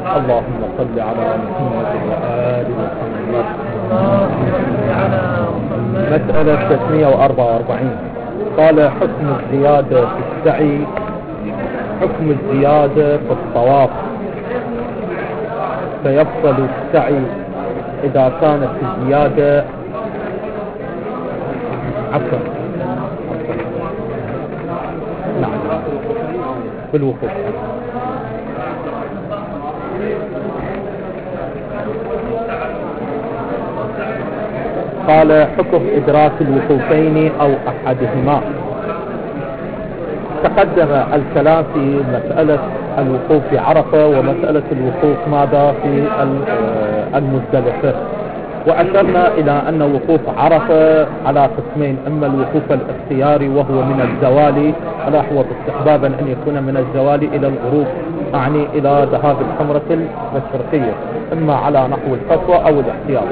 اللهم صل على محمد وآل محمد. مسألة 344. قال حكم الزيادة في السعي، حكم الزيادة في الطواف. فيفصل السعي إذا كانت الزيادة عفوا نعم بالوقوف. قال حكم إدراك الوقوفين أو أحدهما. تقدم الكلام في مسألة الوقوف في عرفة ومسألة الوقوف ماذا في المزدلفة، وأشرنا إلى أن وقوف عرفة على قسمين: إما الوقوف الاختياري وهو من الزوال، الأحوط استحبابا أن يكون من الزوال إلى الغروب، أعني إلى ذهاب الحمرة المشرقية، إما على نحو الفتوى أو الاحتياط.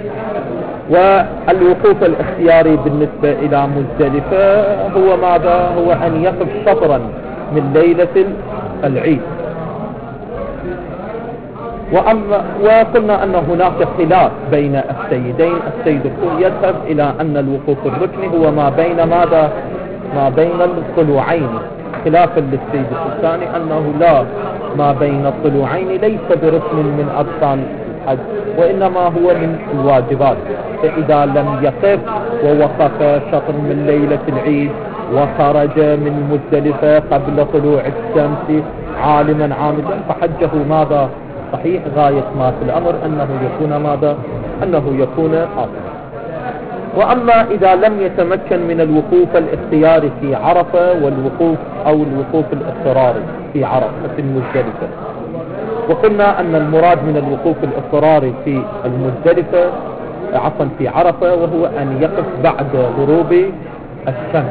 والوقوف الاختياري بالنسبة إلى مزدلفة هو ماذا؟ هو أن يقف شطرا من ليلة العيد. وقلنا أن هناك خلاف بين السيدين. السيد الكل يذهب إلى أن الوقوف الركني هو ما بين ماذا؟ ما بين الطلوعين، خلافا للسيد الثاني أنه لا، ما بين الطلوعين ليس بركن من أركان الحج، وإنما هو من الواجبات. فإذا لم يقف ووقف شطر من ليلة العيد وخرج من مزدلفة قبل طلوع الشمس عالما عامدا فحجه ماذا؟ صحيح. غاية ما في الأمر أنه يكون ماذا؟ أنه يكون آثما. وأما إذا لم يتمكن من الوقوف الاختياري في عرفة والوقوف أو الوقوف الاضطراري في عرفة في المزدلفة، وقلنا أن المراد من الوقوف الاضطراري في المزدلفة عفوا في عرفة وهو أن يقف بعد غروب الشمس.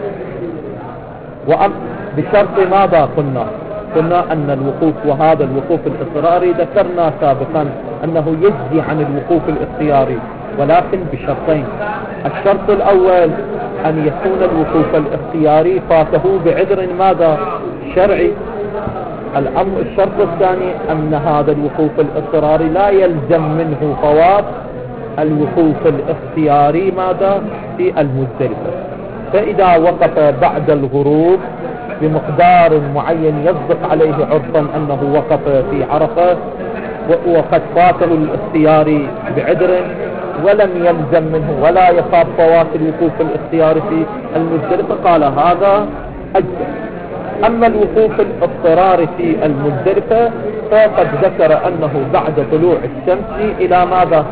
بشرط ماذا قلنا أن الوقوف، وهذا الوقوف الاضطراري ذكرنا سابقا أنه يجزي عن الوقوف الاختياري، ولكن بشرطين: الشرط الأول أن يكون الوقوف الاختياري فاته بعذر ماذا؟ شرعي. الشرط الثاني أن هذا الوقوف الاضطراري لا يلزم منه فوات الوقوف الاختياري ماذا؟ في المزدلفة. فإذا وقف بعد الغروب بمقدار معين يصدق عليه عرفا أنه وقف في عرفة وقد فاته الاختياري بعذر ولم يلزم منه ولا يخاف فوات الوقوف الاختياري في المزدلفة، قال هذا أجزم. أما الوقوف الاضطراري في المزدلفة فقد ذكر أنه بعد طلوع الشمس إلى ماذا؟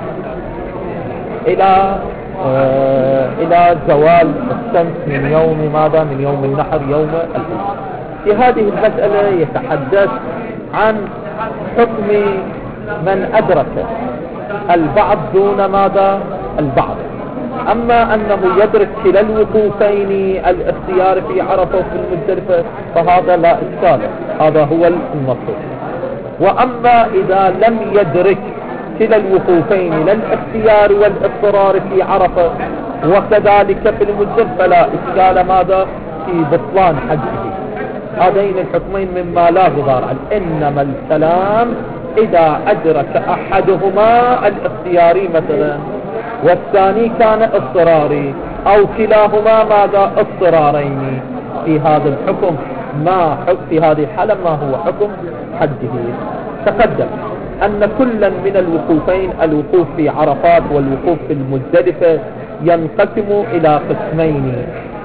إلى زوال الشمس من يوم ماذا؟ من يوم النحر، يوم العيد. في هذه المسألة يتحدث عن حكم من أدرك البعض دون ماذا؟ البعض. أما أنه يدرك كلا الوقوفين الاختيار في عرفة وفي المزدلفة فهذا لا إشكال، هذا هو المطلوب. وأما إذا لم يدرك كلا الوقوفين لا الاختيار والاضطرار في عرفة وكذلك في المزدلفة فلا إشكال ماذا؟ في بطلان حجه. هذين الحكمين مما لا غبار عنه، إنما الكلام إذا أدرك أحدهما الاختياري مثلا والثاني كان اضطراري أو كلاهما ماذا؟ اضطرارين. في هذا الحكم في هذه الحالة ما هو حكم حجه؟ تقدم أن كلا من الوقوفين، الوقوف في عرفات والوقوف في المزدلفة، ينقسم إلى قسمين: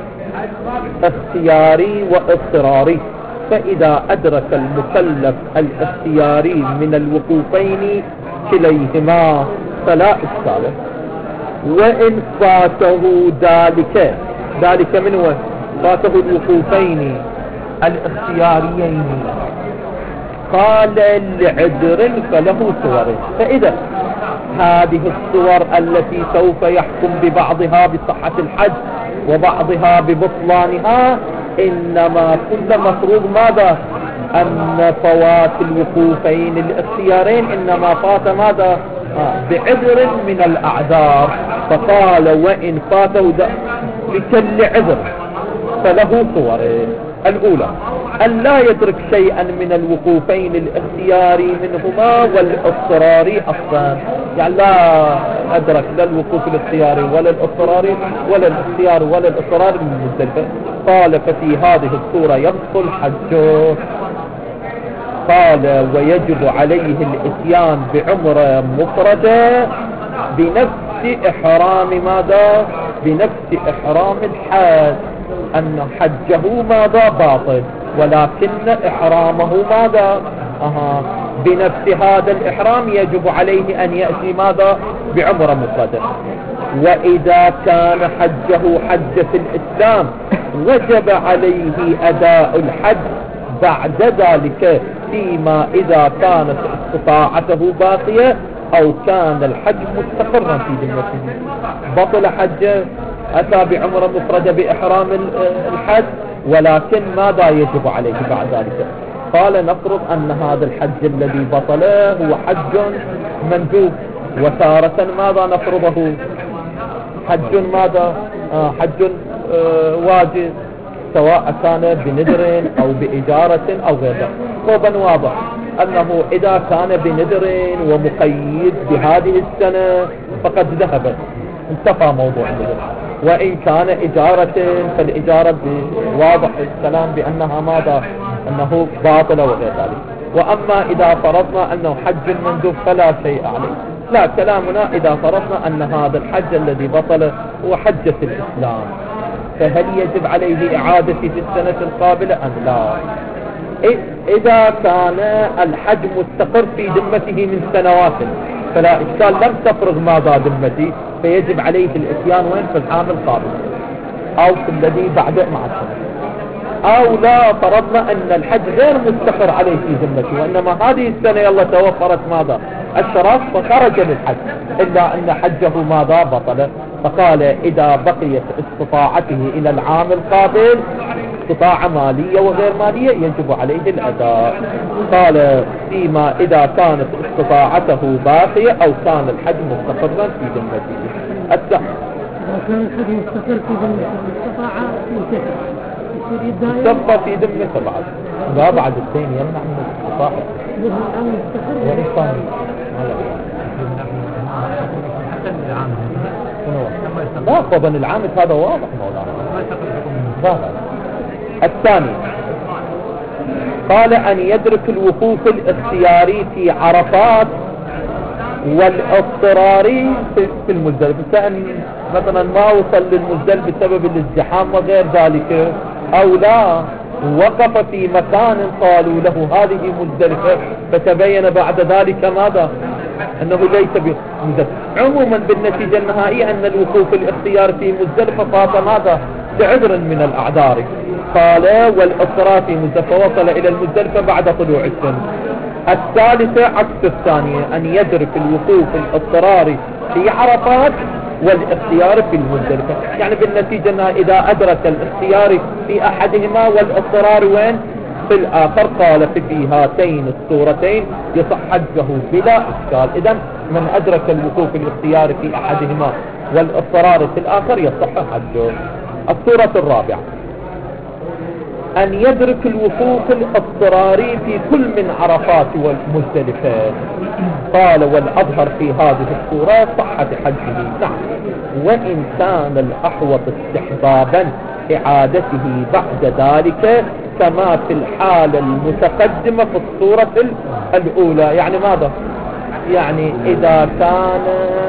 اختياري واضطراري. فإذا أدرك المكلف الاختياري من الوقوفين كليهما فلا إشكال. وإن فاته ذلك من هو؟ فاته الوقوفين الاختياريين قال لعذر فله صور. فإذا هذه الصور التي سوف يحكم ببعضها بصحة الحج وبعضها ببطلانها، إنما كل مفروض ماذا؟ أن فوات الوقوفين الاختيارين إنما فات ماذا؟ بعذر من الأعذار. فقال وإن فاته لكل عذر فله صور، الأولى أن لا يترك شيئا من الوقوفين الاختياري منهما والاضطراري أصلا، يعني لا أدرك لا الوقوف الاختياري ولا الاضطراري ولا الاختيار ولا الاضطراري من مزدلفة. قال ففي هذه الصورة يبطل حجه. قال ويجب عليه الاتيان بعمرة مفردة بنفس إحرام ماذا؟ بنفس إحرام الحج، أن حجه ماذا؟ باطل، ولكن إحرامه ماذا؟ بنفس هذا الإحرام يجب عليه أن يأتي ماذا؟ بعمرة مفردة. وإذا كان حجه حجة الإسلام وجب عليه أداء الحج بعد ذلك، فيما إذا كانت استطاعته باقية أو كان الحج مستقرا في ذمته. بطل حجه، أتى بعمرة مفردة بإحرام الحج، ولكن ماذا يجب عليه بعد ذلك؟ قال نفرض أن هذا الحج الذي بطله هو حج مندوب، وتارة ماذا نفرضه؟ حج ماذا؟ حج واجب، سواء كان بنذر أو بإجارة أو غير ذلك. طبعا واضح أنه إذا كان بنذر ومقيد بهذه السنة فقد ذهبت، انتفى موضوع النذر. وإن كان إجارة فالإجارة واضح الكلام بأنها ماذا؟ أنه باطل وغير ذلك. وأما إذا فرضنا أنه حج مندوب فلا شيء عليه. لا، كلامنا إذا فرضنا أن هذا الحج الذي بطل هو حجة الإسلام، فهل يجب عليه إعادة في السنة القابلة أم لا؟ إذا كان الحج مستقر في ذمته من سنوات فلا إشكال، لم تفرغ ماذا ذمتي، فيجب عليه الإتيان وين؟ في العام القابل أو في الذي بعده مع السنة. أو لا، فرضنا أن الحج غير مستقر عليه في ذمته، وإنما هذه السنة يلا توفرت ماذا؟ الشرائط فخرج للحج، إلا أن حجه ماذا؟ بطل. فقال إذا بقيت استطاعته إلى العام القابل، استطاعة مالية وغير مالية، يجب عليه الأداء. قال فيما إذا كانت استطاعته باقية أو كان الحج مستقرا في ذمته. كان الحج مستقر في ذمته، استطاع يصفى في ذمته بعد، لا بعد الدين يمنع من الاستطاعة. وإن كان لا طبعا العامل هذا واضح مولانا. الثاني قال أن يدرك الوقوف الاختياري في عرفات والاضطراري في المزدلفة، كأن مثلا ما وصل للمزدلفة بسبب الازدحام وغير ذلك، أو لا وقف في مكان قالوا له هذه مزدلفة فتبين بعد ذلك ماذا؟ أنه ليس بمزدلفة. عموما بالنتيجة النهائية أن الوقوف الاختيار في مزدلفة فات ماذا؟ بعذر من الأعذار. قال والإضطرار في مزدلفة وصل إلى المزدلفة بعد طلوع الشمس. الثالثة عكس الثانية، أن يدرك الوقوف الاضطراري في عرفات والاختيار في المزدلفة، يعني بالنتيجة أنه إذا أدرك الاختيار في أحدهما والاضطرار وين؟ في الآخر. قال في هاتين الصورتين يصح حجه بلا إشكال. إذن من أدرك الوقوف الاختيار في أحدهما والاضطرار في الآخر يصح حجه. الصورة الرابعة أن يدرك الوقوف الاضطراري في كل من عرفات والمزدلفة. قال والأظهر في هذه الصورة صحة حجه، نعم، وإن كان الأحوط استحبابا إعادته بعد ذلك كما في الحالة المتقدمة في الصورة الأولى. يعني ماذا؟ يعني إذا كان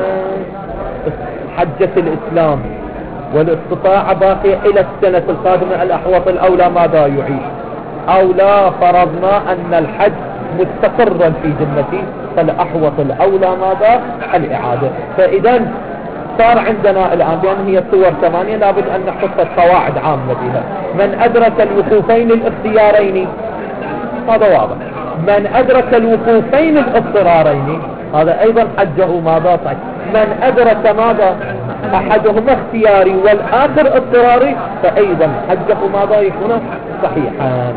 حجة الإسلام والاستطاعة باقية إلى السنة القادمة، الأحوط الأولى ماذا يعيد؟ أو لا فرضنا أن الحج مستقرا في ذمتي، فالأحوط الأولى ماذا؟ الإعادة. فإذا صار عندنا الآن بأن هي صور 8 لابد أن نحط قواعد عامة بها. من أدرك الوقوفين الاختيارين هذا واضح، من أدرك الوقوفين الاضطرارين هذا أيضا حجه ماذا؟ صحيح. من أدرك ماذا؟ أحدهما اختياري والآخر اضطراري فأيضا حجه ماذا؟ يكون صحيحا.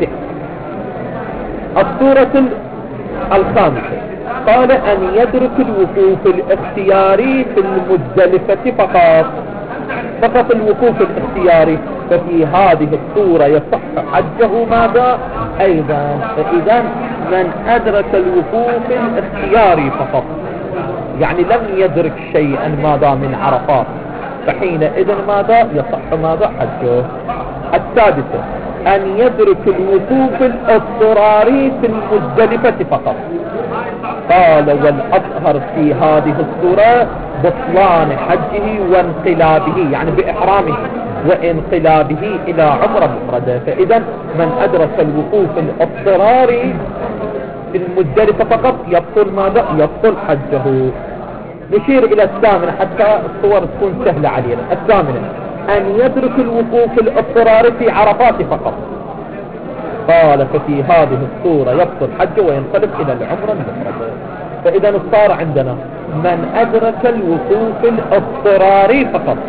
الصورة الخامسة قال أن يدرك الوقوف الاختياري في المزدلفة فقط الوقوف الاختياري. ففي هذه الصورة يصح حجه ماذا أيضا. فإذا من أدرك الوقوف الاختياري فقط، يعني لم يدرك شيئا ماذا من عرفات، فحينئذ ماذا يصح ماذا حجه. السادسة أن يدرك الوقوف الاضطراري في المزدلفة فقط. قال والأظهر في هذه الصورة بطلان حجه وانقلابه، يعني بإحرامه وانقلابه إلى عمرة مفردة. فإذا من أدرك الوقوف الاضطراري في المزدلفة فقط يبطل ماذا؟ يبطل حجه. نشير إلى الثامنة حتى الصور تكون سهلة علينا. الثامنة أن يدرك الوقوف الاضطراري في عرفات فقط. قال ففي هذه الصورة يبطل حجه وينقلب إلى العمرة المفردة. فإذا صار عندنا من أدرك الوقوف الاضطراري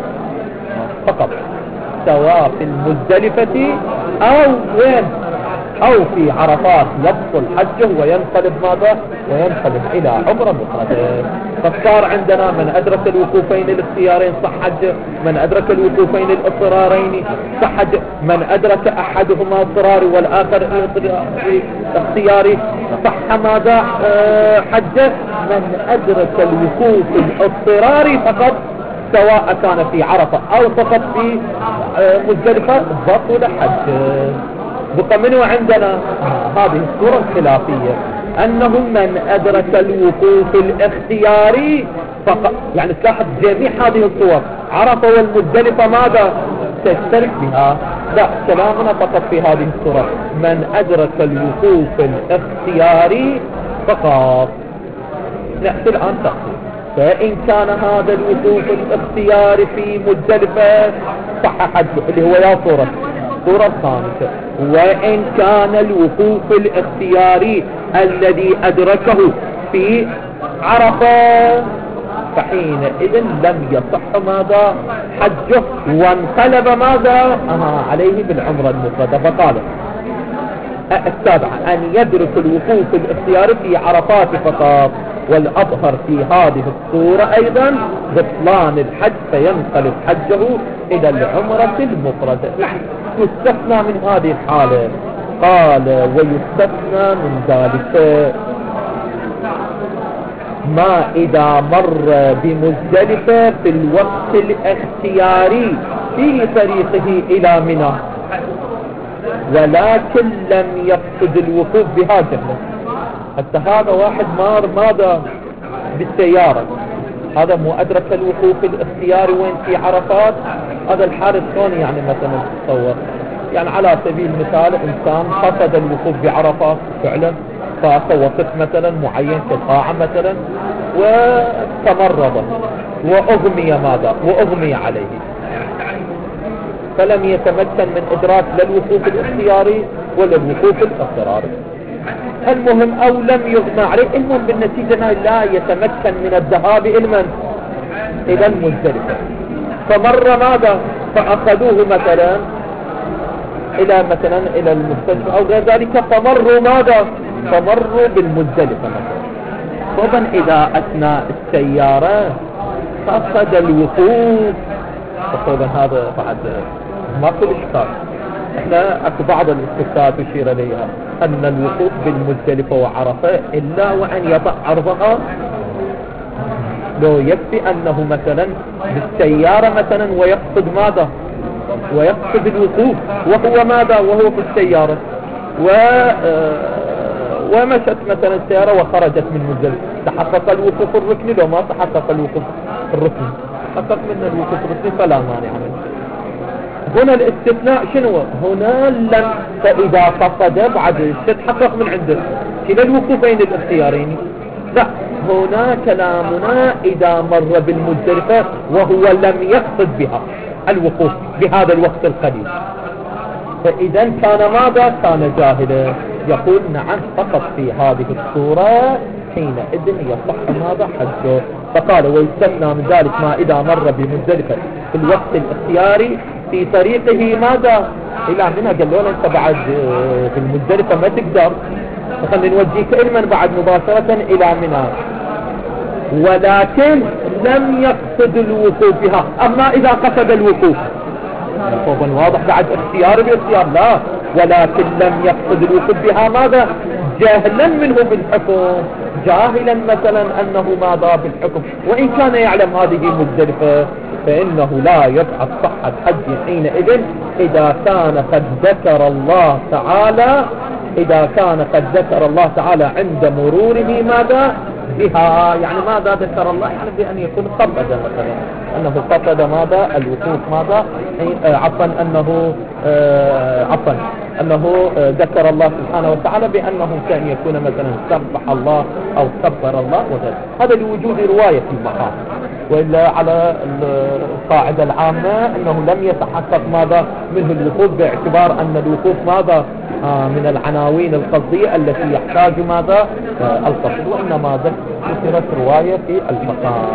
فقط سواء في المزدلفة أو وين أو في عرفات يبطل حجه وينقلب ماذا؟ وينقلب إلى عمرة مفردة. فصار عندنا من أدرك الوقوفين الاختيارين صح حجه، من أدرك الوقوفين الاضطرارين صح حجه، من أدرك أحدهما اضطراري والآخر اختياري صح ماذا حجه. من أدرك الوقوف الاضطراري فقط سواء كان في عرفة أو فقط في مزدلفة بطل حجه. بقى منه عندنا هذه الصورة الخلافية أنه من أدرك الوقوف الاختياري فقط، يعني تلاحظ جميع هذه الصور عرفة والمزدلفة ماذا تشترك بها. لا، كلامنا فقط في هذه الصورة من أدرك الوقوف الاختياري فقط. نأتي الآن تقصير. فإن كان هذا الوقوف الاختياري في مزدلفة صح حجه اللي هو يا صورة الخامسة. وإن كان الوقوف الاختياري الذي أدركه في عرفة فحينئذ لم يصح ماذا حجه وانقلب ماذا عليه بالعمرة المفردة. فقال السابعة أن يدرك الوقوف الاختياري في عرفات فقط. والأظهر في هذه الصورة أيضا بطلان الحج فينقلب حجه إلى العمرة المفردة. يستثنى من هذه الحالة. قال ويستثنى من ذلك ما إذا مر بمزدلفة في الوقت الاختياري في طريقه إلى منى ولكن لم يقصد الوقوف بها جهة. حتى هذا واحد مار ماذا بالسيارة، هذا مو أدرك الوقوف الاختياري وين في عرفات. هذا الحارس شلون يعني مثلا تتصور، يعني على سبيل المثال إنسان قصد الوقوف بعرفات فعلا فات وقت مثلا معين كساعة مثلا وتمرض وأغمي ماذا وأغمي عليه فلم يتمكن من إدراك لا الوقوف الاختياري ولا الوقوف الاضطراري. المهم أو لم يغمى عليه، المهم بالنتيجة لا يتمكن من الذهاب إلى المزدلفة. فمر ماذا فأخذوه مثلا إلى المستشفى أو غير ذلك فمروا ماذا فمروا بالمزدلفة مثلا. طبعا إذا أثناء السيارة قصد الوقوف طبعا هذا بعد ما كل إشكال. احنا اكو بعض الاستفسارات تشير اليها ان الوقوف بالمزدلفة وعرفة الا وان يضع عرضها لو يكفي انه مثلا بالسيارة مثلا ويقصد ماذا ويقصد الوقوف وهو ماذا وهو في السيارة ومشت مثلا السيارة وخرجت من مزدلفة تحقق الوقوف الركني. لو ما تحقق الوقوف الركني تحقق من الوقوف الركني فلا مانع منه. هنا الاستثناء شنو هنا لم فإذا قصد بعد تتحقق من عنده كلا الوقوفين الاختيارين. لا، هنا كلامنا إذا مر بالمزدلفة وهو لم يقصد بها الوقوف بهذا الوقت القليل فإذا كان ماذا كان جاهلا. يقول نعم فقط في هذه الصورة حينئذ يصح ماذا حجه. فقال ويستثنى من ذلك ما إذا مر بمزدلفة في الوقت الاختياري في طريقه ماذا إلى منى. قال له أنت بعد في المزدلفة ما تقدر خلينا نوجيك إلما بعد مباشرة إلى منى ولكن لم يقصد الوقوف بها. أما إذا قصد الوقوف طبعا واضح بعد اختيار باختيار لا، ولكن لم يقصد الوقوف بها ماذا؟ جاهلا منه بالحكم، جاهلا مثلا أنه ماذا بالحكم، وإن كان يعلم هذه مزدلفة فإنه لا يبعث صحة حج حينئذ إذا كان قد ذكر الله تعالى، إذا كان قد ذكر الله تعالى عند مروره ماذا بها. يعني ماذا ذكر الله؟ يعني بأن يكون قصد مثلا أنه قصد ماذا الوقوف ماذا عفوا أنه ذكر الله سبحانه وتعالى بأنه كان يكون مثلا سبح الله أو كبر الله وغيره. هذا لوجود رواية في المقام، وإلا على القاعدة العامة أنه لم يتحقق ماذا منه الوقوف، باعتبار أن الوقوف ماذا من العناوين القصدية التي يحتاج ماذا القصد، وإنما ذكرت رواية في المقام.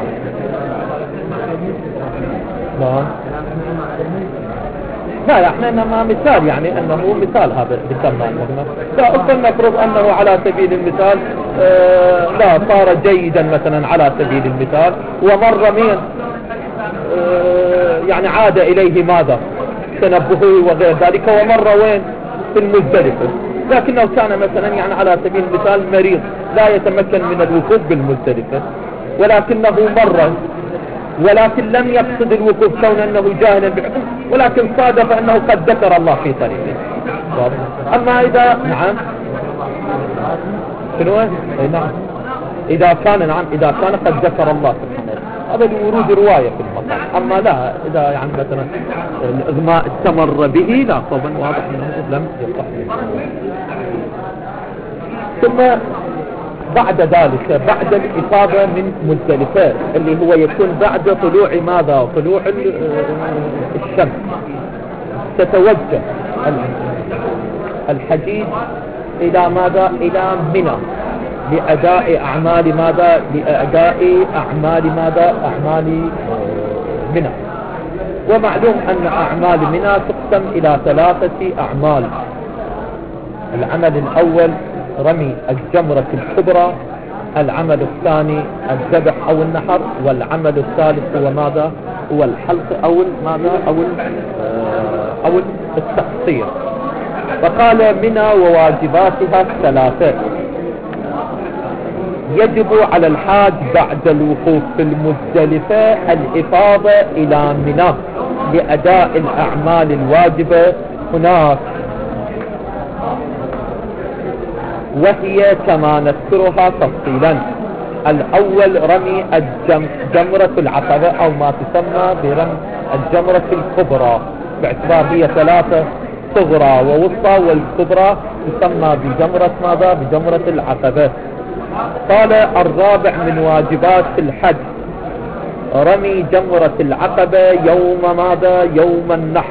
لا احنا انما مثال، يعني انه مثال هذا ذكرنا لا اصلا نفرض انه على سبيل المثال لا صار جيدا مثلا على سبيل المثال، ومر مين يعني عاد اليه ماذا تنبهه وغير ذلك، ومر وين في المزدلفة، لكنه كان مثلا يعني على سبيل المثال مريض لا يتمكن من الوقوف بالمزدلفة، ولكنه مر ولكن لم يقصد الوقوف كون أنه جاهلا بالحكم، ولكن صادف أنه قد ذكر الله في طريقه. أما إذا نعم شنو نعم إذا كان قد ذكر الله سبحانه هذا لورود رواية في المقام. أما لا إذا يعني مثلا الإغماء استمر به لا طبعا واضح أنه لم يصح. ثم بعد ذلك بعد الإفاضة من مزدلفة اللي هو يكون بعد طلوع ماذا طلوع الشمس، تتوجه الحجيج إلى ماذا إلى منى لأداء أعمال ماذا أعمال منى. ومعلوم أن أعمال منى تقسم إلى 3 أعمال. العمل الأول رمي الجمرة الكبرى، العمل الثاني الذبح أو النحر، والعمل الثالث هو ماذا هو الحلق أو ماذا أو التقصير. فقال منى وواجباتها 3. يجب على الحاج بعد الوقوف في المزدلفة الإفاضة إلى منى لأداء الأعمال الواجبة هناك، وهي كما نذكرها تفصيلا. الأول رمي الجمرة العقبة أو ما تسمى برمي الجمرة الكبرى، باعتبار هي 3 صغرى ووسطى، والكبرى تسمى بجمرة ماذا بجمرة العقبة. قال الرابع من واجبات الحج رمي جمرة العقبة يوم ماذا يوم النحر.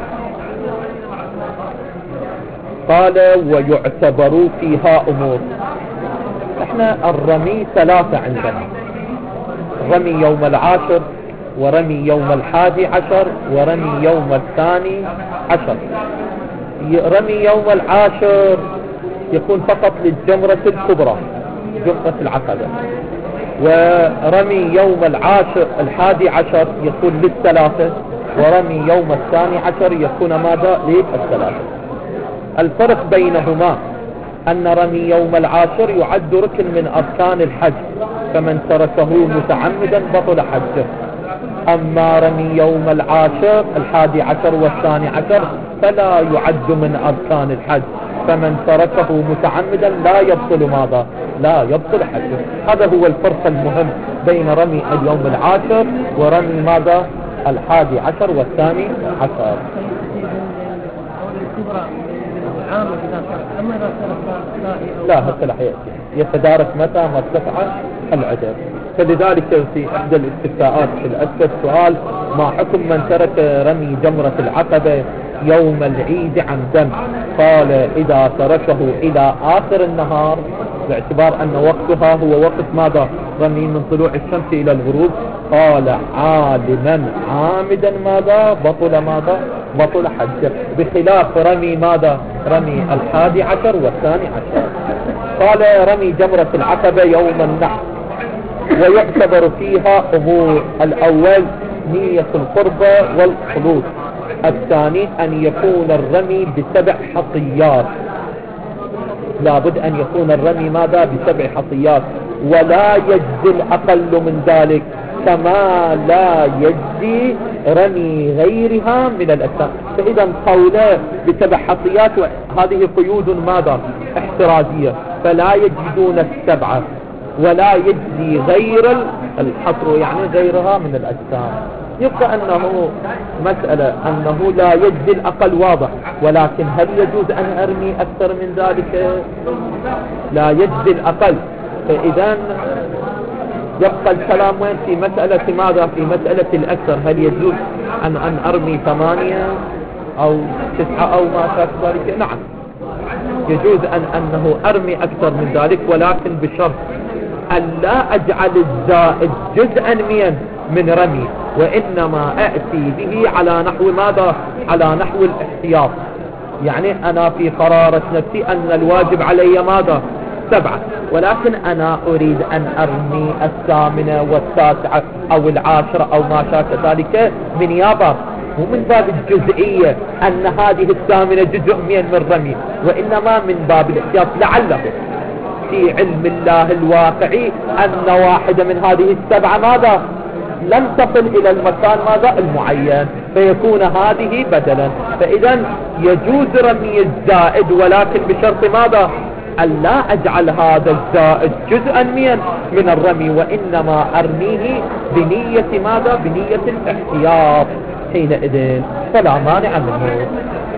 قال ويعتبر فيها أمور. احنا الرمي 3 عندنا، رمي يوم 10 ورمي يوم 11 ورمي يوم 12. رمي يوم 10 يكون فقط للجمرة الكبرى جمرة العقبة، ورمي يوم 11 يكون لل3، ورمي يوم 12 يكون ماذا لل3. الفرق بينهما أن رمي يوم 10 يعد ركن من أركان الحج، فمن تركه متعمدا بطل حجه. أما رمي يوم 11 و12 فلا يعد من أركان الحج، فمن تركه متعمدا لا يبطل ماذا لا يبطل حجه. هذا هو الفرق المهم بين رمي اليوم 10 ورمي ماذا 11 و12. لا هذا لا يتدارك متى ما ارتفع العدد. فلذلك في احدى الاستفتاءات في الاسئله سؤال ما حكم من ترك رمي جمرة العقبة يوم العيد عمدا؟ قال اذا تركه الى اخر النهار باعتبار ان وقتها هو وقت ماذا رمي من طلوع الشمس الى الغروب، قال عالما عامدا ماذا بطل حجه، بخلاف رمي ماذا رمي 11 و12. قال رمي جمرة العقبة يوم النحر ويعتبر فيها أمور. الأول نية القربة والخلوص، الثاني أن يكون الرمي ب7 حصيات، لابد أن يكون الرمي ماذا؟ ب7 حصيات، ولا يجزي الأقل من ذلك، كما لا يجزي رمي غيرها من الأجسام. فإذا قوله ب7 حصيات هذه قيود ماذا؟ احترازية، فلا يجدون ال7 ولا يجزي غير الحصر، يعني غيرها من الأجسام. يبقى أنه مسألة أنه لا يجزي الأقل واضح، ولكن هل يجوز أن أرمي أكثر من ذلك؟ لا يجزي الأقل. فإذا يبقى الكلام وين؟ في مسألة ماذا؟ في مسألة الأكثر، هل يجوز أن أرمي 8 أو 9 أو ما شابه ذلك؟ نعم يجوز أنه أرمي أكثر من ذلك، ولكن بشرط أن لا أجعل الزائد جزءا من رمي، وإنما أأتي به على نحو ماذا؟ على نحو الاحتياط. يعني أنا في قرارة نفسي أن الواجب علي ماذا؟ 7، ولكن أنا أريد أن أرمي 8 و9 أو 10 أو ما شابه ذلك من يابا، مو من باب الجزئية أن هذه 8 جزء من رمي، وإنما من باب الاحتياط، لعله في علم الله الواقعي أن واحدة من هذه 7 ماذا؟ لن تصل إلى المكان ماذا؟ المعين، فيكون هذه بدلا. فإذا يجوز رمي الزائد، ولكن بشرط ماذا؟ أن لا أجعل هذا الزائد جزءا من الرمي، وإنما أرميه بنية ماذا؟ بنية الاحتياط، حينئذ فلا مانع منه.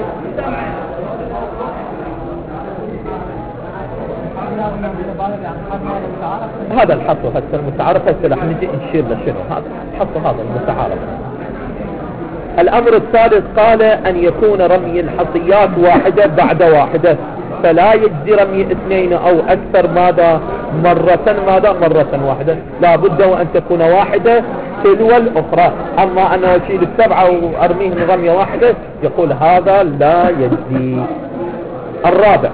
هذا الحط هسه المتعارف، هسه رح نجي نشير لشنو هذا الحط، هذا المتعارف. الأمر الثالث قال أن يكون رمي الحصيات واحدة بعد واحدة، فلا يجزي رمي 2 أو أكثر ماذا؟ مرة واحدة، لا بد وأن تكون واحدة تلو الأخرى. أما أنه أشيل 7 وأرميه من رمية واحدة، يقول هذا لا يجزي. الرابع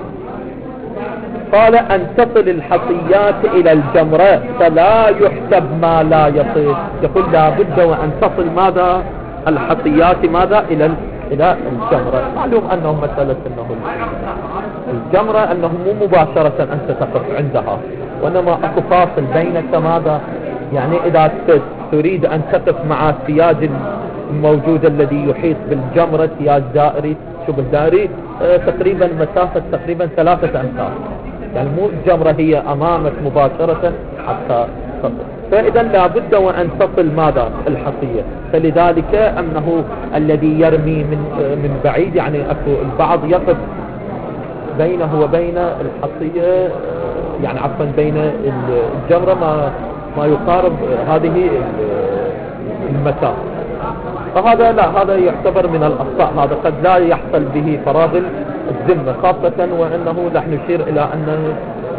قال أن تصل الحصيات إلى الجمرة فلا يحسب ما لا يصل، يقول لا بد وأن تصل ماذا؟ الحصيات ماذا؟ إلى الجمرة. معلوم أنه مسألة أنه الجمرة أنه مو مباشرة أنت تقف عندها، وإنما أكو فاصل بينك ماذا؟ يعني إذا تريد أن تقف مع السياج الموجود الذي يحيط بالجمرة، سياج دائري شبه دائري، تقريبا مسافة تقريبا 3 أمتار، يعني مو الجمرة هي أمامك مباشرة حتى تصل. فإذا لا بد وأن تصل ماذا؟ الحصية. فلذلك أنه الذي يرمي من بعيد، يعني أكو البعض يقف بينه وبين الحصية، يعني عفوا بين الجمرة ما يقارب هذه المسافة، فهذا لا، هذا يعتبر من الأخطاء، هذا قد لا يحصل به فراغ الذمة، خاصة وأنه نحن نشير إلى أن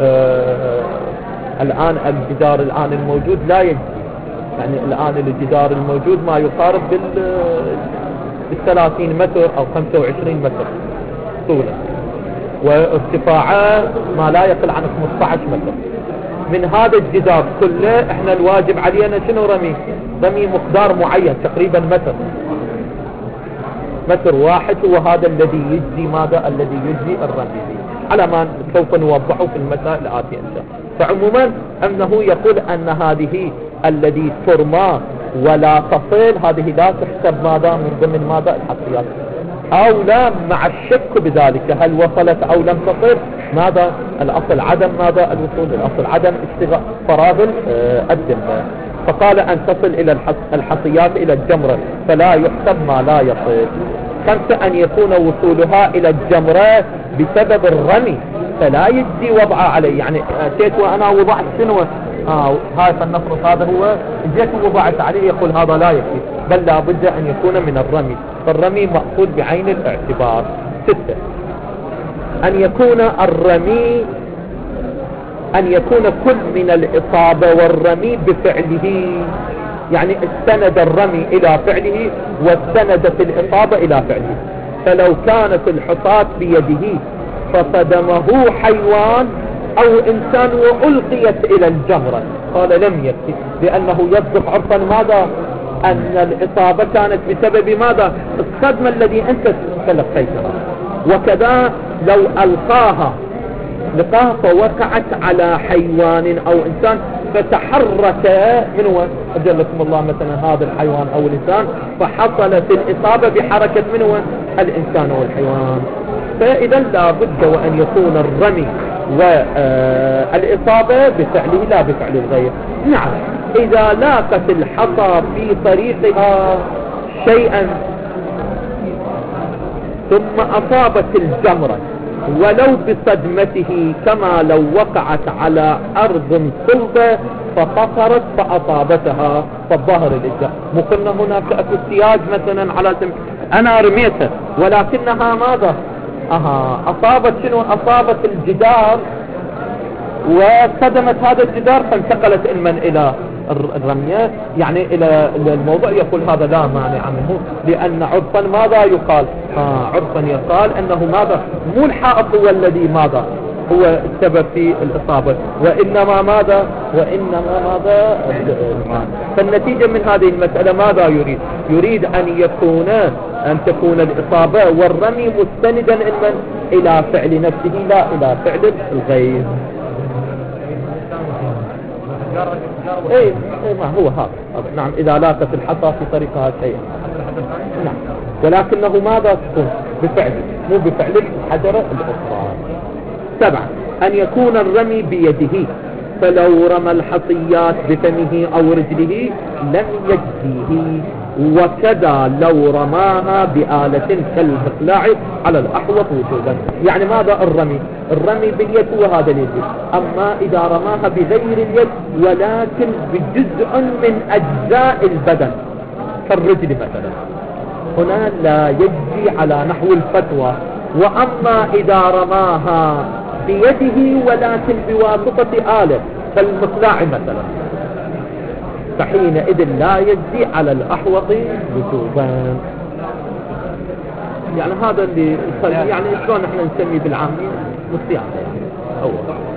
الآن الجدار الآن الموجود لا يجزي، يعني الآن الجدار الموجود ما يقارب 30 متر أو 25 متر طولا، وارتفاعه ما لا يقل عن 15 متر. من هذا الجدار كله احنا الواجب علينا شنو؟ رمي مقدار معين تقريبا متر واحد، هو هذا الذي يجزي ماذا؟ الذي يجزي الرمي، على ما سوف نوضحه في المسائل الآتية إن شاء الله. فعموما أنه يقول أن هذه الذي ترمى ولا تصل، هذه لا تحسب ماذا؟ من ضمن ماذا؟ الحصيات، أو لا، مع الشك بذلك هل وصلت أو لم تصل. ماذا الأصل؟ عدم ماذا؟ الوصول. الأصل عدم اشتغال فراغ الذمة. فقال أن تصل إلى الحصيات إلى الجمرة فلا يحسب ما لا يصل. 5 أن يكون وصولها إلى الجمرة بسبب الرمي فلا يجزي وضعها عليه، يعني أتيت وأنا وضعت شنو؟ هاي فلنفرض هذا هو، جيت وضعت عليه، يقول هذا لا يكفي، بل لا بد أن يكون من الرمي، فالرمي مأخوذ بعين الاعتبار. 6 أن يكون الرمي، أن يكون كل من الإصابة والرمي بفعله، يعني استند الرمي إلى فعله واستندت الإصابة إلى فعله. فلو كانت الحصاة بيده فصدمه حيوان أو إنسان وألقيت إلى الجمرة، قال لم يكفي، لأنه يصدق عرفا ماذا؟ أن الإصابة كانت بسبب ماذا؟ الصدمة الذي أنت تلقيتها. وكذا لو ألقاها فوقعت على حيوان أو إنسان فتحرك منه أجلكم الله مثلا هذا الحيوان أو الإنسان، فحصلت الإصابة بحركة منه الإنسان أو الحيوان. فإذا لا بد وأن يكون الرمي والإصابة بفعله لا بفعل الغير. نعم، إذا لاقت الحصى في طريقها شيئا ثم أصابت الجمرة ولو بصدمته كما لو وقعت على أرض صلبة فقصرت فأصابتها، فالظاهر الإجابة مو قلنا هناك أكو سياج مثلا على أنا رميتها ولكنها ماذا؟ أصابت شنو؟ أصابت الجدار وصدمت هذا الجدار فانتقلت علما إلى الرمية، يعني إلى الموضوع. يقول هذا لا مانع منه، لأن عرفا ماذا يقال؟ عرفا يقال أنه ماذا؟ مو الحائط هو الذي ماذا هو السبب في الإصابة، وإنما ماذا؟ فالنتيجة من هذه المسألة ماذا يريد؟ يريد أن تكون الإصابة والرمي مستندا إلى فعل نفسه لا إلى فعل الغير. ايه ما هو هذا. نعم، اذا لاقت الحصى في طريقها شيئا. نعم، ولكنه ماذا تكون؟ بفعل، مو بفعل الحجرة الاخرى. 7. ان يكون الرمي بيده، فلو رمى الحصيات بفمه او رجله لم يجزيه، وكذا لو رماها بآلة كالمقلاع على الأحوط وجوبا. يعني ماذا الرمي باليد وهذا اليد. أما إذا رماها بغير اليد ولكن بجزء من أجزاء البدن كالرجل مثلا، هنا لا يجزي على نحو الفتوى. وأما إذا رماها بيده ولكن بواسطة آلة كالمقلاع مثلا، فحينئذ لا يجزي على الأحوط وجوبا. يعني هذا اللي يعني شلون احنا نسمي بالعامية مصيانة أول.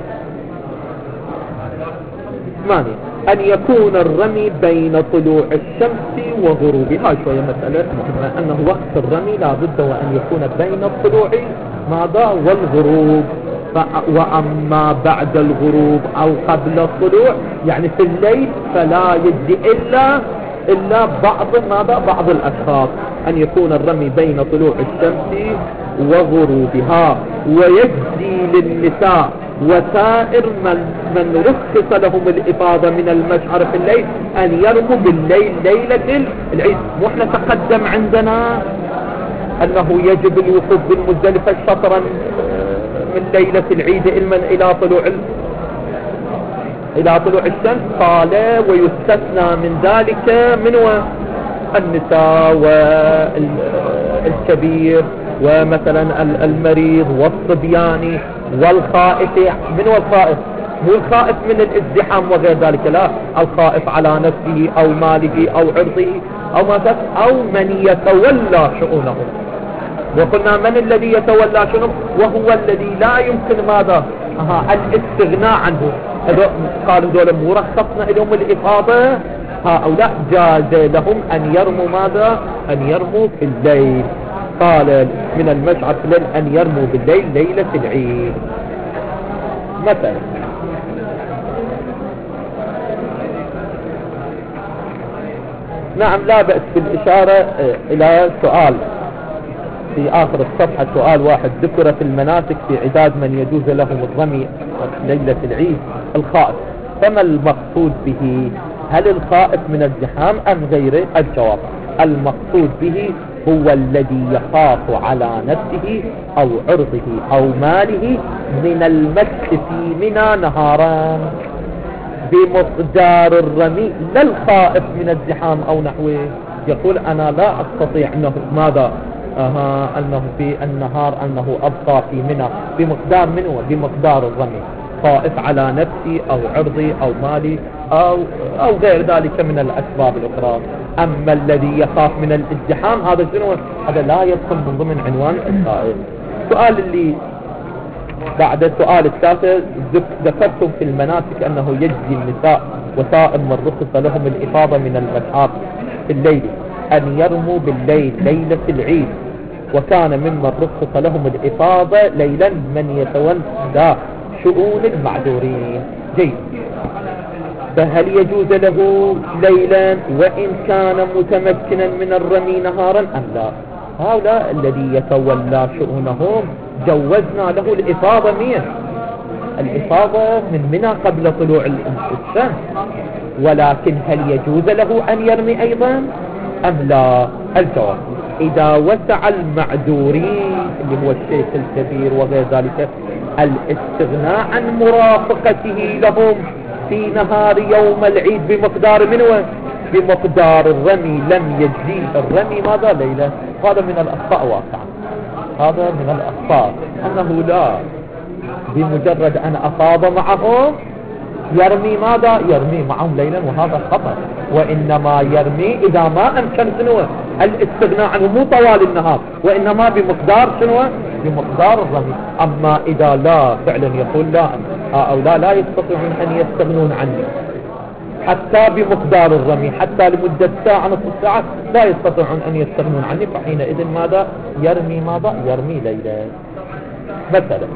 8. أن يكون الرمي بين طلوع الشمس وغروبها. شوية مسألة مهمة، أنه وقت الرمي لا بد وأن يكون بين الطلوع ماذا والغروب. وأما بعد الغروب أو قبل الطلوع يعني في الليل فلا يجزي إلا بعض الأشخاص. أن يكون الرمي بين طلوع الشمس وغروبها. ويجزي للنساء وسائر من رخص لهم الإفاضة من المشعر في الليل أن يرموا بالليل ليلة العيد. واحنا تقدم عندنا أنه يجب الوقوف بالمزدلفة شطرا من ليلة العيد علما إلى طلوع الشمس. قال ويستثنى من ذلك من النساء والكبير ومثلا المريض والصبيان والخائف. من هو الخائف؟ مو الخائف من الازدحام وغير ذلك، لا، الخائف على نفسه أو ماله أو عرضه أو من يتولى شؤونه. وقلنا من الذي يتولى شؤونه؟ وهو الذي لا يمكن ماذا؟ الاستغناء عنه. قالوا دول مرخصنا لهم الإفاضة، هؤلاء جاز لهم أن يرموا ماذا؟ أن يرموا في الليل. قال من المشعر في الليل أن يرموا بالليل ليلة العيد مثلا. نعم، لا بأس بالإشارة إلى سؤال في آخر الصفحة. سؤال واحد: ذكر في المناسك في عداد من يجوز لهم الرمي ليلة العيد الخائف، فما المقصود به؟ هل الخائف من الزحام أم غيره؟ الجواب: المقصود به هو الذي يخاف على نفسه أو عرضه أو ماله من المسح في منى نهارا بمقدار الرمي، لا الخائف من الزحام أو نحوه. يقول أنا لا أستطيع أنه ماذا أنه في النهار أنه أبقى في منى بمقدار منه بمقدار الرمي، خائف على نفسي أو عرضي أو مالي أو غير ذلك من الأسباب الأخرى. أما الذي يخاف من الازدحام هذا شنو؟ هذا لا يدخل من ضمن عنوان الخائف. السؤال اللي بعد السؤال التاسع: ذكرتم في المناسك أنه يجزي النساء وسائر من رخص لهم الإفاضة من المسحاب، في الليل أن يرموا بالليل ليلة العيد، وكان ممن رخص لهم الإفاضة ليلا من يتولى شؤون المعذورين. جيد. فهل يجوز له ليلا وإن كان متمكنا من الرمي نهارا أم لا؟ هؤلاء الذي يتولى شؤونهم جوزنا له الإفاضة الإفاضة من منى قبل طلوع الشمس، ولكن هل يجوز له أن يرمي أيضا أم لا؟ الجواب: إذا وسع المعذورين اللي هو الشيخ الكبير وغير ذلك الاستغناء عن مرافقته لهم في نهار يوم العيد بمقدار منه بمقدار الرمي لم يجزي الرمي ماذا ليلة. هذا من الأخطاء واقعا، هذا من الأخطاء أنه لا بمجرد أن أفاض معهم يرمي ماذا؟ يرمي معهم ليلا، وهذا خطأ. وإنما يرمي إذا ما أمكن شنو الاستغناء عنه، مو طوال النهار، وإنما بمقدار شنو؟ بمقدار الرمي. أما إذا لا فعلا يقول لا هؤلاء لا يستطيعون أن يستغنون عني حتى بمقدار الرمي، حتى لمدة ساعة نصف ساعة لا يستطيعون أن يستغنون عني، فحينئذ ماذا؟ يرمي ماذا؟ يرمي ليلا. مثلا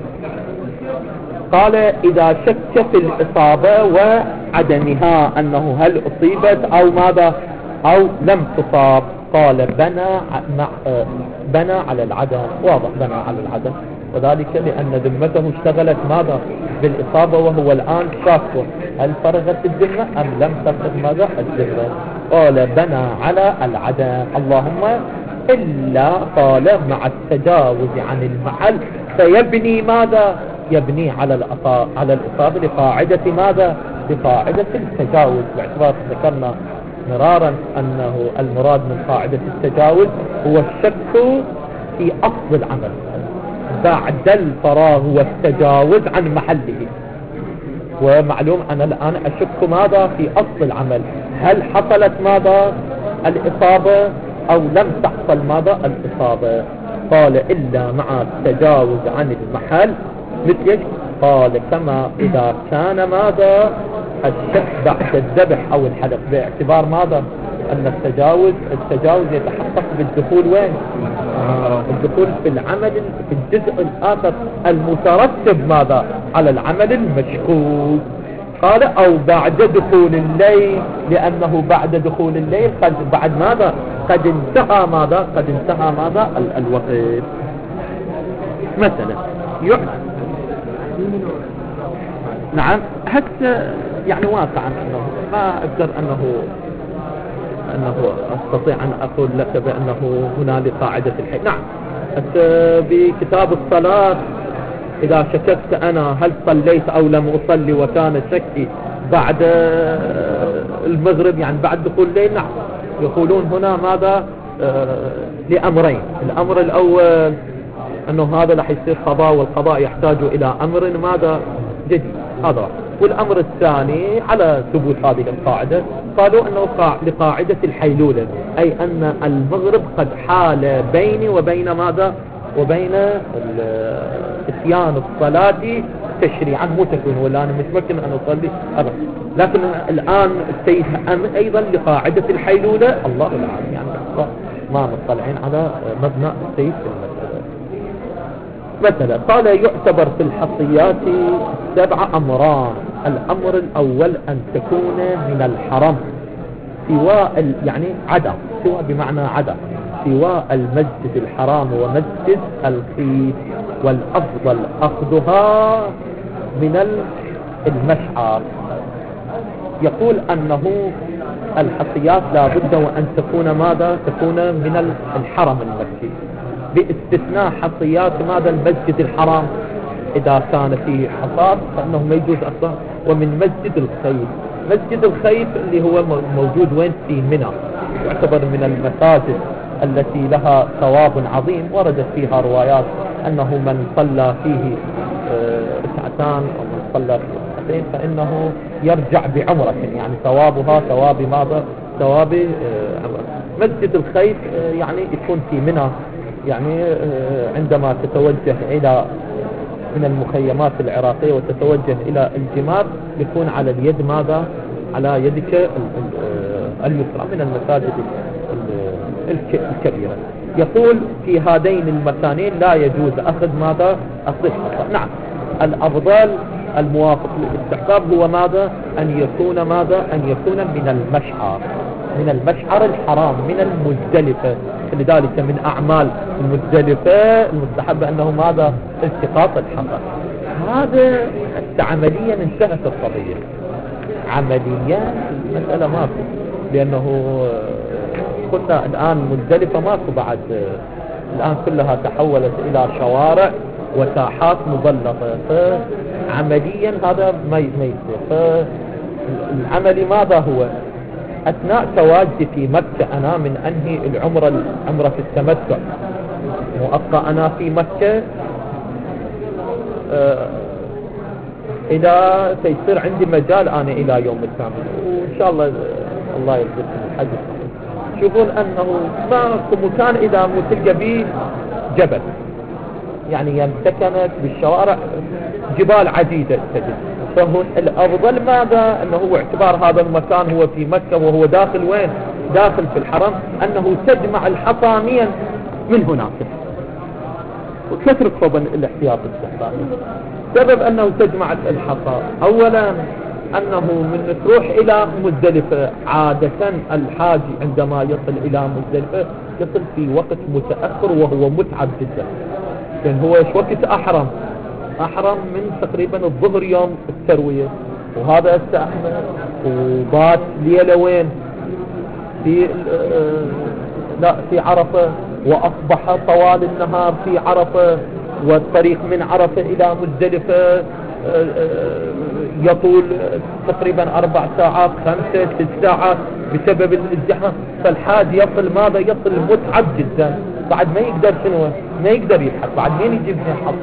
قال: إذا شك في الإصابة وعدمها أنه هل أصيبت أو ماذا أو لم تصاب، قال بنى على العدم. واضح بنى على العدم، وذلك لأن ذمته اشتغلت ماذا؟ بالإصابة، وهو الآن شاك هل فرغت الذمة أم لم تفرغ ماذا؟ الذمة. قال بنى على العدم. اللهم إلا قال مع التجاوز عن المحل فيبني ماذا؟ يبني على الإصابة لقاعدة ماذا؟ لقاعدة التجاوز، باعتبار ذكرنا مرارا أنه المراد من قاعدة التجاوز هو الشك في أصل العمل بعد الفراغ والتجاوز عن محله. ومعلوم أنا الآن أشك ماذا؟ في أصل العمل، هل حصلت ماذا؟ الإصابة أو لم تحصل ماذا؟ الإصابة. قال إلا مع التجاوز عن المحل مثل قال كما إذا كان ماذا؟ الشك بعد الذبح أو الحلق، باعتبار ماذا؟ أن التجاوز يتحقق بالدخول وين؟ الدخول في العمل في الجزء الآخر المترتب ماذا؟ على العمل المشكوك. قال أو بعد دخول الليل، لأنه بعد دخول الليل بعد ماذا؟ قد انتهى ماذا؟ قد انتهى ماذا؟ الوقت. مثلا نعم حتى يعني واقعا أنه ما أقدر أنه أستطيع أن أقول لك بأنه هنالك قاعدة الحي. نعم بكتاب الصلاة إذا شككت أنا هل صليت أو لم أصلي وكان شكي بعد المغرب يعني بعد دخول الليل، نعم يقولون هنا ماذا؟ لأمرين. الأمر الأول أنه هذا رح يصير قضاء، والقضاء يحتاج إلى أمر ماذا؟ جديد، هذا. والأمر الثاني على ثبوت هذه القاعدة قالوا أنه لقاعدة الحيلولة، أي أن المغرب قد حال بيني وبين ماذا؟ وبين اتيان الصلاة تشريعا، مو تكوين، ولا أنا متمكن أن أصلي أبدا. لكن الآن السيد أيضا لقاعدة الحيلولة، الله العالم يعني ما مطلعين على مبنى السيد في المسألة. مثلا قال يعتبر في الحصيات 7 أمران. الأمر الأول أن تكون من الحرم سواء يعني عدا، سواء بمعنى عدا سواء المسجد الحرام ومسجد الخيف، والأفضل أخذها من المشعر. يقول أنه الحصيات لا بد وأن تكون ماذا؟ تكون من الحرم المكي، باستثناء حصيات ماذا؟ المسجد الحرام إذا كان فيه حصاد فإنه ما يجوز أصلا. ومن مسجد الخيف، مسجد الخيف اللي هو موجود وين؟ في منى، يعتبر من المساجد التي لها ثواب عظيم، وردت فيها روايات أنه من صلى فيه ركعتان أو من صلى ركعتين فإنه يرجع بعمرة، يعني ثوابها ثواب ماذا؟ ثواب عمرة. مسجد الخيف يعني يكون في منى، يعني عندما تتوجه إلى من المخيمات العراقية وتتوجه إلى الجمار يكون على اليد ماذا؟ على يدك اليسرى من المساجد الكبيرة. يقول في هذين المكانين لا يجوز أخذ ماذا؟ الصحة. نعم، الأفضل الموافق للاستحباب هو ماذا؟ أن يكون ماذا؟ أن يكون من المشعر، من المشعر الحرام، من المزدلفة. لذلك من أعمال المزدلفة المستحب أنه ماذا؟ التقاط الحصى. هذا عمليا انتهت القضية، عمليا المسألة ماكو، لأنه قلنا الآن مزدلفة ماكو بعد، الآن كلها تحولت إلى شوارع وساحات مظلطة، فعمليا هذا ما يصير. فالعملي ماذا هو؟ أثناء تواجدي في مكة أنا من أنهي عمرة التمتع، وأبقى أنا في مكة إذا سيصير عندي مجال أنا إلى يوم الثامن، وإن شاء الله الله يرزقكم الحج. شوفون أنه ماكو مكان إذا تلقى به جبل، يعني يمتكنت بالشوارع جبال عديدة تجد. فهو الأفضل ماذا؟ أنه اعتبار هذا المكان هو في مكة وهو داخل وين؟ داخل في الحرم، أنه تجمع الحصى من هناك وتترك فوق الاحتياط الاستحبابي. سبب أنه تجمع الحصى أولا أنه من تروح إلى مزدلفة، عادة الحاج عندما يصل إلى مزدلفة يصل في وقت متأخر وهو متعب جدا، لأن هو وقت أحرم من تقريبا الظهر يوم التروية، وهذا استأحمل وبات ليلة وين؟ في عرفة، وأصبح طوال النهار في عرفة، والطريق من عرفة إلى مزدلفة يطول تقريبا 4 ساعات 5 6 ساعات بسبب الازدحام. فالحاج يصل ماذا؟ يصل متعب جدا، بعد ما يقدر شنو؟ ما يقدر يلحق، بعد مين يجيب لنا حظ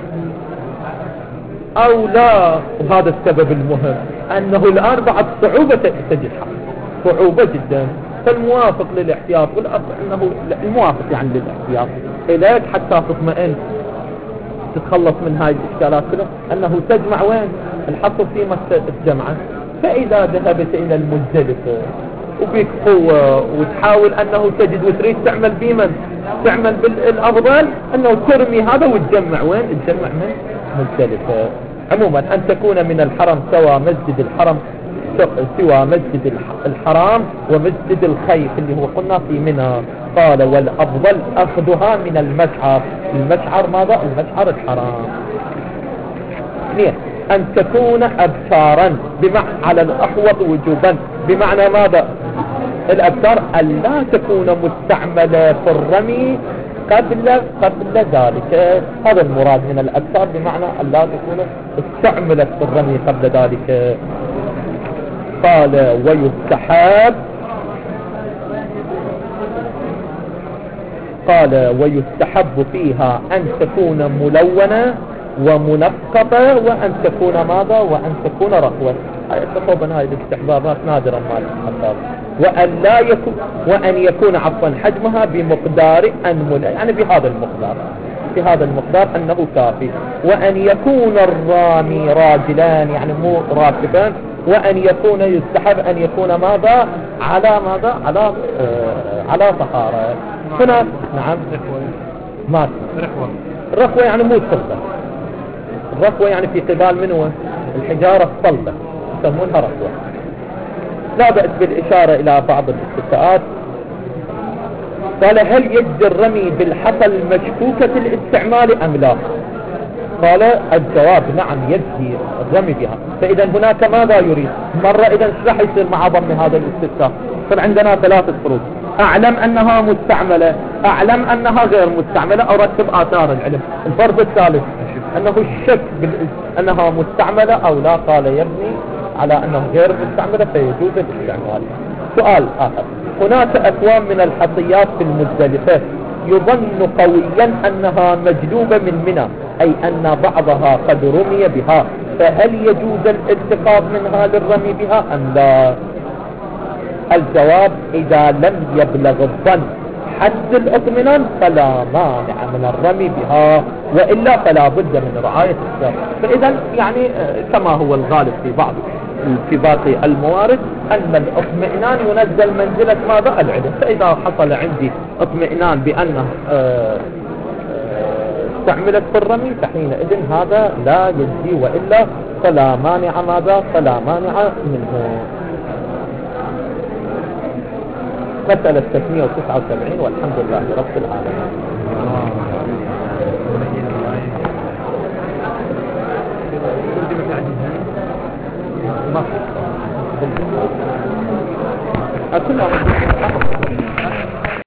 أو لا. وهذا السبب المهم أنه الآن بعد صعوبة تجد حظ، صعوبة جدا. فالموافق للاحتياط أنه الموافق يعني للاحتياط إليك حتى تطمئن تتخلص من هاي الإشكالات كلها، أنه تجمع وين؟ الحصر في مكة الجمعة. فإذا ذهبت إلى المزدلفة وبك قوة وتحاول أنه تجد وتريد تعمل بمن؟ تعمل بالأفضل أنه ترمي هذا وتجمع وين؟ تجمع من مزدلفة. عموما أن تكون من الحرم سوى مسجد الحرام ومسجد الخيف اللي هو قلنا في منى. قال والأفضل أخذها من المشعر. المشعر ماذا؟ المشعر الحرام. اثنين، أن تكون أبتارا على الأحوط وجوبا، بمعنى ماذا؟ الأبتار أن لا تكون مستعملة في الرمي قبل ذلك. هذا المراد من الأبتار، بمعنى أن لا تكون استعملت في الرمي قبل ذلك. قال ويستحب فيها أن تكون ملونة ومنقطة، وأن تكون ماذا؟ وأن تكون رخوة. طبعا هذه الاستحبابات نادرا ما تحصل. وأن يكون عفوا حجمها بمقدار أنملة، يعني بهذا المقدار أنه كافي. وأن يكون الرامي راجلان، يعني مو راكبان. وأن يكون يستحب أن يكون ماذا؟ على طهارة. هنا نعم ما الرخوة يعني مو الصلبة، الرخوة يعني في قبال منه الحجارة الصلبة يسمونها رخوة. لا بأس بالإشارة إلى بعض الاستثاءات. قال هل يجزي الرمي بالحصى المشكوكة الاستعمال أم لا؟ قال الجواب نعم يجزي الرمي بها. فإذا هناك ماذا يريد؟ مرة إذا ايش راح يصير مع ضمن هذا الاستثناء؟ فعندنا 3 فروض: أعلم أنها مستعملة، أعلم أنها غير مستعملة، أرتب آثار العلم. الفرض الثالث أنه الشك أنها مستعملة أو لا. قال يبني على أنها غير مستعملة فيجوز الاستعمال. سؤال آخر: هناك أكوام من الحصيات في المزدلفة يظن قويا أنها مجلوبة من منى، أي أن بعضها قد رمي بها، فهل يجوز الالتقاط منها للرمي بها أم لا؟ الجواب إذا لم يبلغ الظن حد الاطمئنان فلا مانع من الرمي بها، وإلا فلا بد من رعاية السر. فإذا يعني كما هو الغالب في باقي الموارد أن الاطمئنان ينزل منزلة ماذا؟ العلم. فإذا حصل عندي اطمئنان بأنه استعملت في الرمي فحينئذ هذا لا يجزي، وإلا فلا مانع ماذا؟ فلا مانع منه. مسألة 379 والحمد لله رب العالمين. ما في